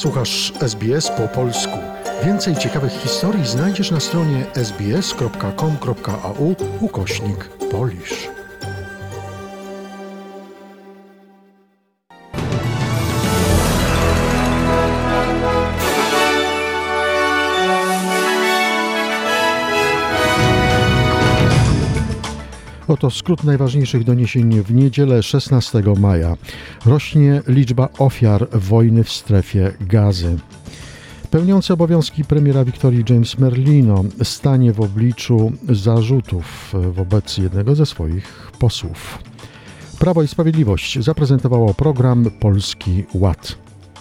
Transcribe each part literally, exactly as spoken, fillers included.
Słuchasz S B S po polsku. Więcej ciekawych historii znajdziesz na stronie sbs.com.au ukośnik Polish. Oto skrót najważniejszych doniesień w niedzielę szesnastego maja. Rośnie liczba ofiar wojny w strefie Gazy. Pełniący obowiązki premiera Wiktorii James Merlino stanie w obliczu zarzutów wobec jednego ze swoich posłów. Prawo i Sprawiedliwość zaprezentowało program Polski Ład.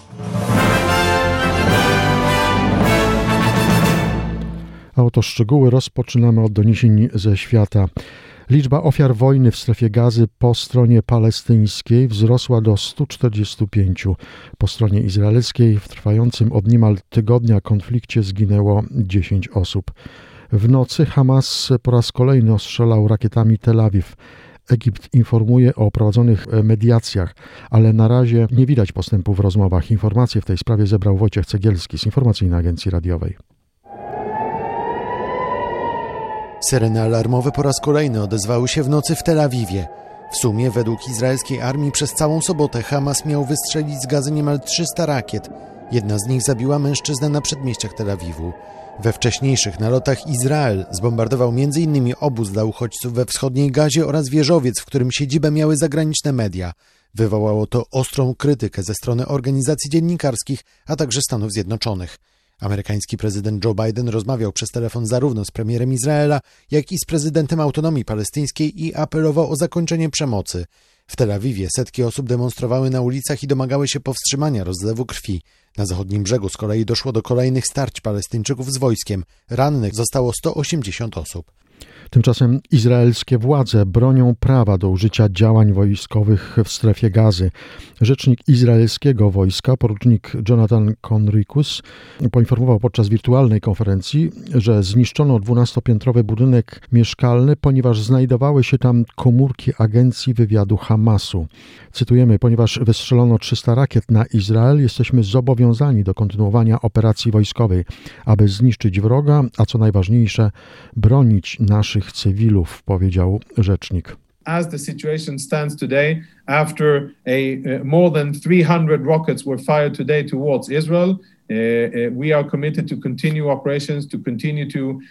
A oto szczegóły. Rozpoczynamy od doniesień ze świata. Liczba ofiar wojny w strefie Gazy po stronie palestyńskiej wzrosła do stu czterdziestu pięciu. Po stronie izraelskiej w trwającym od niemal tygodnia konflikcie zginęło dziesięć osób. W nocy Hamas po raz kolejny ostrzelał rakietami Tel Awiw. Egipt informuje o prowadzonych mediacjach, ale na razie nie widać postępu w rozmowach. Informacje w tej sprawie zebrał Wojciech Cegielski z Informacyjnej Agencji Radiowej. Syreny alarmowe po raz kolejny odezwały się w nocy w Tel Awiwie. W sumie według izraelskiej armii przez całą sobotę Hamas miał wystrzelić z Gazy niemal trzysta rakiet. Jedna z nich zabiła mężczyznę na przedmieściach Tel Awiwu. We wcześniejszych nalotach Izrael zbombardował między innymi obóz dla uchodźców we wschodniej Gazie oraz wieżowiec, w którym siedzibę miały zagraniczne media. Wywołało to ostrą krytykę ze strony organizacji dziennikarskich, a także Stanów Zjednoczonych. Amerykański prezydent Joe Biden rozmawiał przez telefon zarówno z premierem Izraela, jak i z prezydentem Autonomii Palestyńskiej i apelował o zakończenie przemocy. W Tel Awiwie setki osób demonstrowały na ulicach i domagały się powstrzymania rozlewu krwi. Na zachodnim brzegu z kolei doszło do kolejnych starć Palestyńczyków z wojskiem. Rannych zostało sto osiemdziesiąt osób. Tymczasem izraelskie władze bronią prawa do użycia działań wojskowych w strefie Gazy. Rzecznik izraelskiego wojska, porucznik Jonathan Conricus, poinformował podczas wirtualnej konferencji, że zniszczono dwunastopiętrowy budynek mieszkalny, ponieważ znajdowały się tam komórki agencji wywiadu Hamasu. Cytujemy: ponieważ wystrzelono trzysta rakiet na Izrael, jesteśmy zobowiązani do kontynuowania operacji wojskowej, aby zniszczyć wroga, a co najważniejsze, bronić naszych cywilów, powiedział rzecznik. As the situation stands today, after a uh, more than three hundred rockets were fired today towards Israel, uh, uh, we are committed to continue operations, to continue to uh,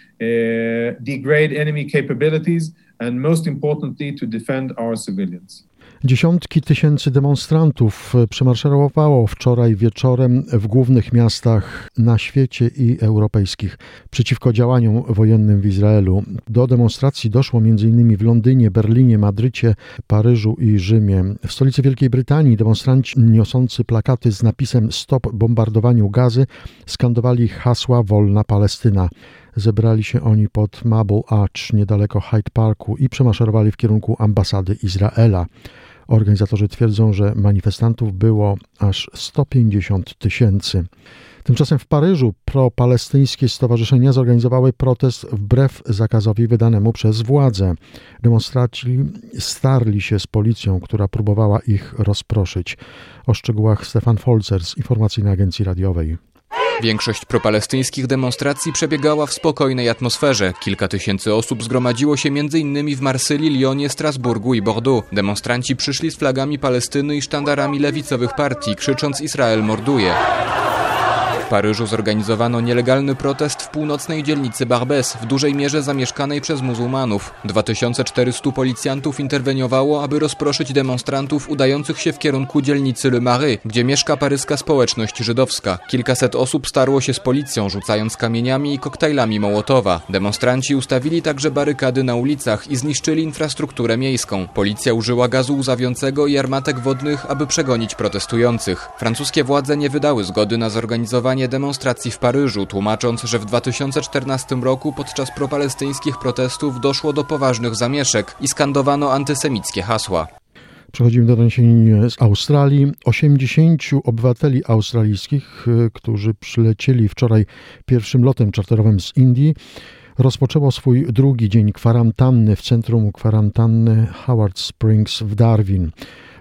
degrade enemy capabilities, and most importantly, to defend our civilians. Dziesiątki tysięcy demonstrantów przemarszowało wczoraj wieczorem w głównych miastach na świecie i europejskich przeciwko działaniom wojennym w Izraelu. Do demonstracji doszło między innymi w Londynie, Berlinie, Madrycie, Paryżu i Rzymie. W stolicy Wielkiej Brytanii demonstranci niosący plakaty z napisem „Stop bombardowaniu Gazy” skandowali hasła „Wolna Palestyna”. Zebrali się oni pod Marble Arch niedaleko Hyde Parku i przemaszerowali w kierunku ambasady Izraela. Organizatorzy twierdzą, że manifestantów było aż sto pięćdziesiąt tysięcy. Tymczasem w Paryżu propalestyńskie stowarzyszenia zorganizowały protest wbrew zakazowi wydanemu przez władze. Demonstranci starli się z policją, która próbowała ich rozproszyć. O szczegółach Stefan Folzer z Informacyjnej Agencji Radiowej. Większość propalestyńskich demonstracji przebiegała w spokojnej atmosferze. Kilka tysięcy osób zgromadziło się między innymi w Marsylii, Lyonie, Strasburgu i Bordeaux. Demonstranci przyszli z flagami Palestyny i sztandarami lewicowych partii, krzycząc „Izrael morduje”. W Paryżu zorganizowano nielegalny protest w północnej dzielnicy Barbès, w dużej mierze zamieszkanej przez muzułmanów. dwa tysiące czterystu policjantów interweniowało, aby rozproszyć demonstrantów udających się w kierunku dzielnicy Le Marais, gdzie mieszka paryska społeczność żydowska. Kilkaset osób starło się z policją, rzucając kamieniami i koktajlami Mołotowa. Demonstranci ustawili także barykady na ulicach i zniszczyli infrastrukturę miejską. Policja użyła gazu łzawiącego i armatek wodnych, aby przegonić protestujących. Francuskie władze nie wydały zgody na zorganizowanie demonstracji w Paryżu, tłumacząc, że w dwa tysiące czternastym roku podczas propalestyńskich protestów doszło do poważnych zamieszek i skandowano antysemickie hasła. Przechodzimy do doniesień z Australii. osiemdziesięciu obywateli australijskich, którzy przylecieli wczoraj pierwszym lotem czarterowym z Indii, rozpoczęło swój drugi dzień kwarantanny w centrum kwarantanny Howard Springs w Darwin.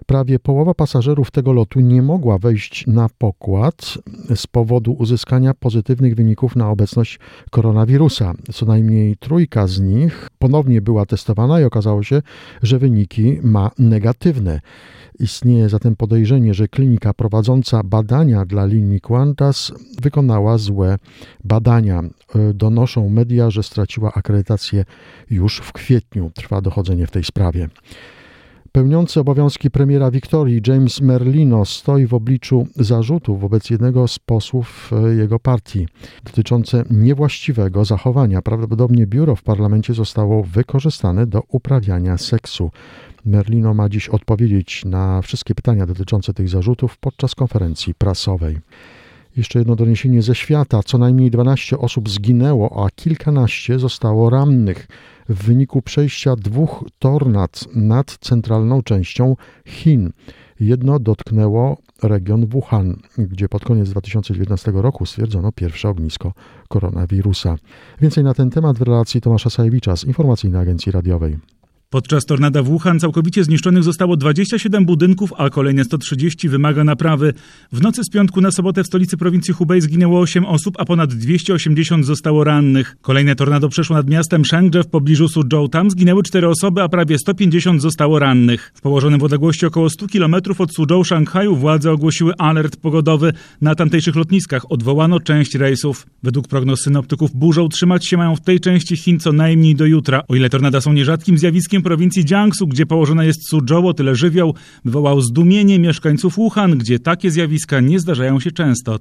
Prawie połowa pasażerów tego lotu nie mogła wejść na pokład z powodu uzyskania pozytywnych wyników na obecność koronawirusa. Co najmniej trójka z nich ponownie była testowana i okazało się, że wyniki ma negatywne. Istnieje zatem podejrzenie, że klinika prowadząca badania dla linii Qantas wykonała złe badania. Donoszą media, że straciła akredytację już w kwietniu. Trwa dochodzenie w tej sprawie. Pełniący obowiązki premiera Wiktorii James Merlino stoi w obliczu zarzutów wobec jednego z posłów jego partii dotyczące niewłaściwego zachowania. Prawdopodobnie biuro w parlamencie zostało wykorzystane do uprawiania seksu. Merlino ma dziś odpowiedzieć na wszystkie pytania dotyczące tych zarzutów podczas konferencji prasowej. Jeszcze jedno doniesienie ze świata. Co najmniej dwanaście osób zginęło, a kilkanaście zostało rannych w wyniku przejścia dwóch tornad nad centralną częścią Chin. Jedno dotknęło region Wuhan, gdzie pod koniec dwa tysiące dziewiętnastego roku stwierdzono pierwsze ognisko koronawirusa. Więcej na ten temat w relacji Tomasza Sajewicza z Informacyjnej Agencji Radiowej. Podczas tornada w Wuhan całkowicie zniszczonych zostało dwadzieścia siedem budynków, a kolejne sto trzydzieści wymaga naprawy. W nocy z piątku na sobotę w stolicy prowincji Hubei zginęło osiem osób, a ponad dwieście osiemdziesiąt zostało rannych. Kolejne tornado przeszło nad miastem Shenzhen w pobliżu Suzhou. Tam zginęły cztery osoby, a prawie sto pięćdziesiąt zostało rannych. W położonym w odległości około stu kilometrów od Suzhou Szanghaju władze ogłosiły alert pogodowy. Na tamtejszych lotniskach odwołano część rejsów. Według prognoz synoptyków burze utrzymać się mają w tej części Chin co najmniej do jutra. O ile tornada są nierzadkim zjawiskiem, prowincji Jiangsu, gdzie położona jest Suzhou, o tyle żywioł wywołał zdumienie mieszkańców Wuhan, gdzie takie zjawiska nie zdarzają się często.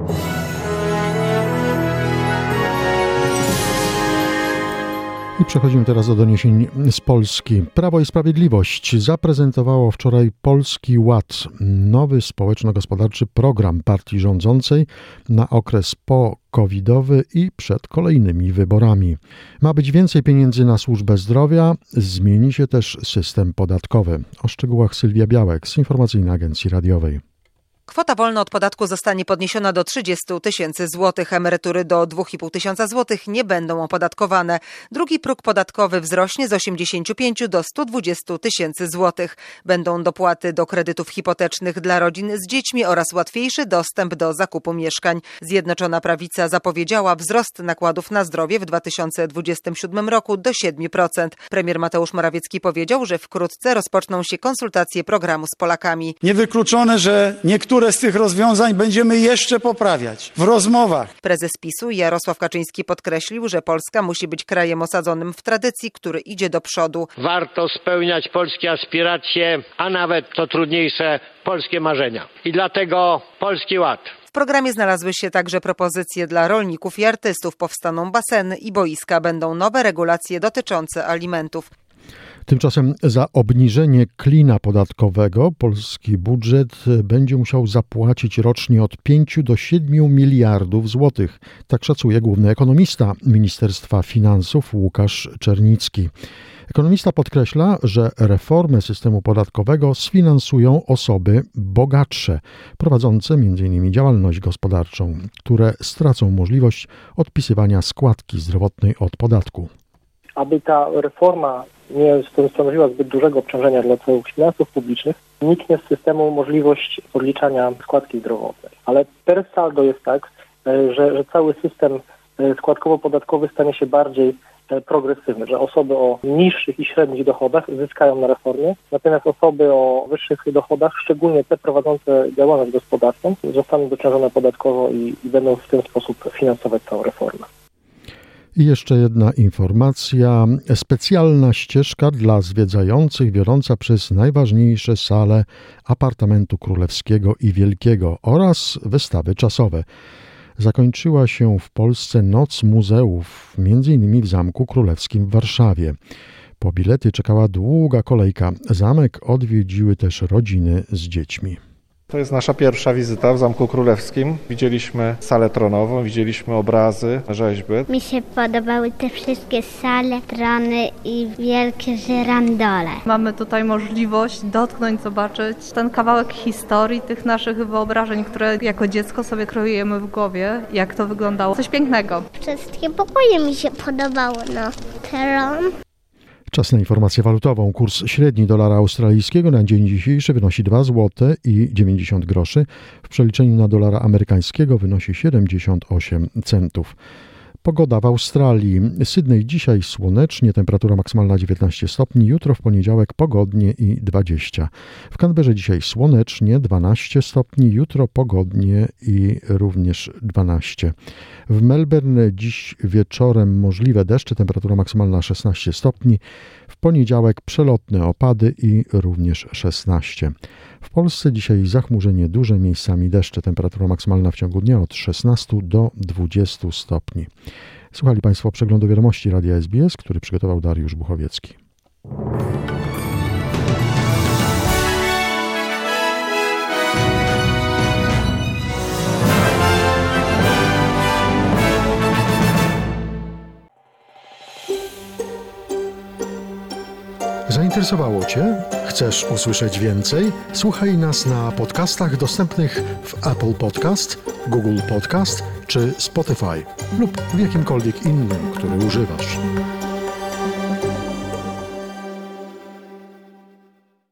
I przechodzimy teraz do doniesień z Polski. Prawo i Sprawiedliwość zaprezentowało wczoraj Polski Ład, nowy społeczno-gospodarczy program partii rządzącej na okres po-covidowy i przed kolejnymi wyborami. Ma być więcej pieniędzy na służbę zdrowia, zmieni się też system podatkowy. O szczegółach Sylwia Białek z Informacyjnej Agencji Radiowej. Kwota wolna od podatku zostanie podniesiona do trzydziestu tysięcy złotych. Emerytury do dwa i pół tysiąca złotych nie będą opodatkowane. Drugi próg podatkowy wzrośnie z osiemdziesięciu pięciu do stu dwudziestu tysięcy złotych. Będą dopłaty do kredytów hipotecznych dla rodzin z dziećmi oraz łatwiejszy dostęp do zakupu mieszkań. Zjednoczona Prawica zapowiedziała wzrost nakładów na zdrowie w dwa tysiące dwudziestym siódmym roku do siedmiu procent. Premier Mateusz Morawiecki powiedział, że wkrótce rozpoczną się konsultacje programu z Polakami. Niewykluczone, że niektóre Niektóre z tych rozwiązań będziemy jeszcze poprawiać w rozmowach. Prezes PiSu Jarosław Kaczyński podkreślił, że Polska musi być krajem osadzonym w tradycji, który idzie do przodu. Warto spełniać polskie aspiracje, a nawet, co trudniejsze, polskie marzenia. I dlatego Polski Ład. W programie znalazły się także propozycje dla rolników i artystów. Powstaną baseny i boiska, będą nowe regulacje dotyczące alimentów. Tymczasem za obniżenie klina podatkowego polski budżet będzie musiał zapłacić rocznie od pięciu do siedmiu miliardów złotych. Tak szacuje główny ekonomista Ministerstwa Finansów Łukasz Czernicki. Ekonomista podkreśla, że reformę systemu podatkowego sfinansują osoby bogatsze, prowadzące m in działalność gospodarczą, które stracą możliwość odpisywania składki zdrowotnej od podatku. Aby ta reforma nie stanowiła zbyt dużego obciążenia dla celów finansów publicznych, zniknie z systemu możliwość odliczania składki zdrowotnej. Ale per saldo jest tak, że, że cały system składkowo-podatkowy stanie się bardziej progresywny, że osoby o niższych i średnich dochodach zyskają na reformie, natomiast osoby o wyższych dochodach, szczególnie te prowadzące działalność gospodarczą, zostaną dociążone podatkowo i, i będą w ten sposób finansować całą reformę. I jeszcze jedna informacja. Specjalna ścieżka dla zwiedzających wiodąca przez najważniejsze sale apartamentu królewskiego i wielkiego oraz wystawy czasowe. Zakończyła się w Polsce Noc Muzeów, między innymi w Zamku Królewskim w Warszawie. Po bilety czekała długa kolejka. Zamek odwiedziły też rodziny z dziećmi. To jest nasza pierwsza wizyta w Zamku Królewskim. Widzieliśmy salę tronową, widzieliśmy obrazy, rzeźby. Mi się podobały te wszystkie sale, trony i wielkie żyrandole. Mamy tutaj możliwość dotknąć, zobaczyć ten kawałek historii, tych naszych wyobrażeń, które jako dziecko sobie kreujemy w głowie, jak to wyglądało. Coś pięknego. Wszystkie pokoje mi się podobały, no. Tron. Czas na informację walutową. Kurs średni dolara australijskiego na dzień dzisiejszy wynosi dwa złote i dziewięćdziesiąt groszy. W przeliczeniu na dolara amerykańskiego wynosi siedemdziesiąt osiem centów. Pogoda w Australii. Sydney dzisiaj słonecznie, temperatura maksymalna dziewiętnaście stopni, jutro w poniedziałek pogodnie i dwadzieścia. W Canberrze dzisiaj słonecznie, dwanaście stopni, jutro pogodnie i również dwanaście. W Melbourne dziś wieczorem możliwe deszcze, temperatura maksymalna szesnaście stopni, w poniedziałek przelotne opady i również szesnaście. W Polsce dzisiaj zachmurzenie duże, miejscami deszcze, temperatura maksymalna w ciągu dnia od szesnastu do dwudziestu stopni. Słuchali Państwo przeglądu wiadomości Radia S B S, który przygotował Dariusz Buchowiecki. Zainteresowało Cię? Chcesz usłyszeć więcej? Słuchaj nas na podcastach dostępnych w Apple Podcast, Google Podcast czy Spotify lub w jakimkolwiek innym, który używasz.